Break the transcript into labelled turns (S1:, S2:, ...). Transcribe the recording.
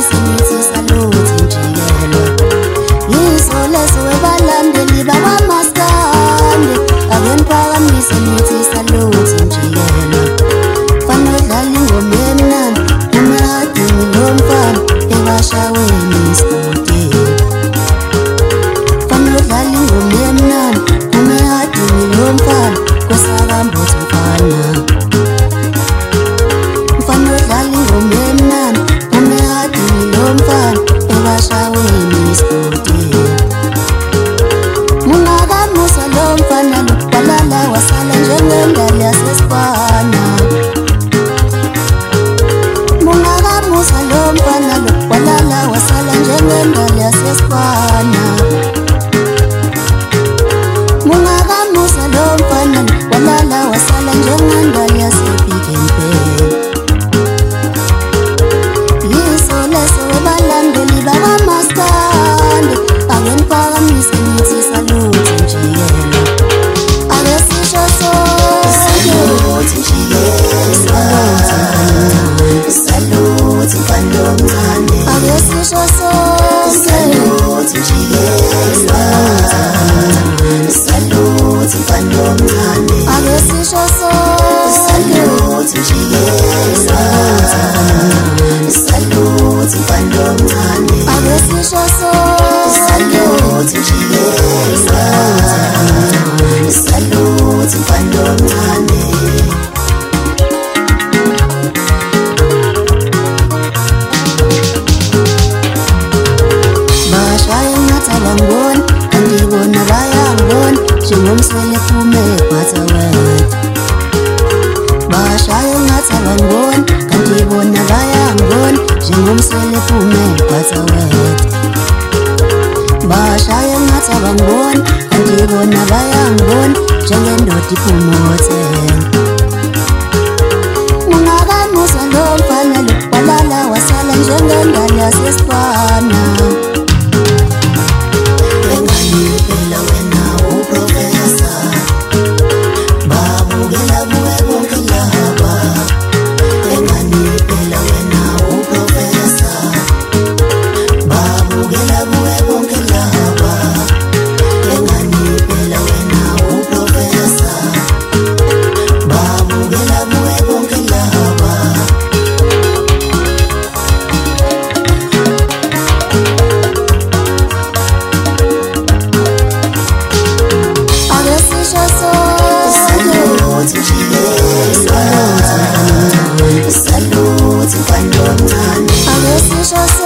S1: ngiphakamise ngithi saluthi njikelo. Yiso leso webalandeli bakwaMaskandi. Ake ngiphakamise ngithi saluthi njikelo. Fanele udlale ingoma emnandi umehadini lomfana ebashaweni isikotini. Fanele udlale ingoma emnandi umehadini lomfana kwesakambothi mfana. Fanele udlale ingoma emnandi umehadini lomfana ebashaweni isikotini. Mungakamusa lo mfana lo walala wasala njengendali yasesifana. Mungakamusa lo mfana lo walala wasala njengendali yasesifana. Mungakamusa lo mfana lo walala wasala njengendali yasePick n Pay. Yiso leso webalandeli bakwaMaskandi. Ake ngiphakamise ngithi saluthi njikelo. Ake sisho sonke saluthi njikelo. Saluthi mfana omncane. Ake sisho sonke saluthi njikelo. Saluthi mfana omncane. Ake sisho sonke saluthi njikelo. Saluthi mfana omncane. Ake sisho sonke saluthi njikelo. Saluthi mfana omncane. Bashaya ngathaba ngibona kanti bona bayangibona njengomswele ephume eButterworth. Bashaya ngathaba ngibona kanti bona bayangibona njengomswele ephume eButterworth. Bashaya ngathaba ngibona kanti bona bayangibona njengendoda iphuma hotel. Mungakamusa lo mfana lo walala wasala njengendali yasesifana. Saluthi mfana omncane. Ake sisho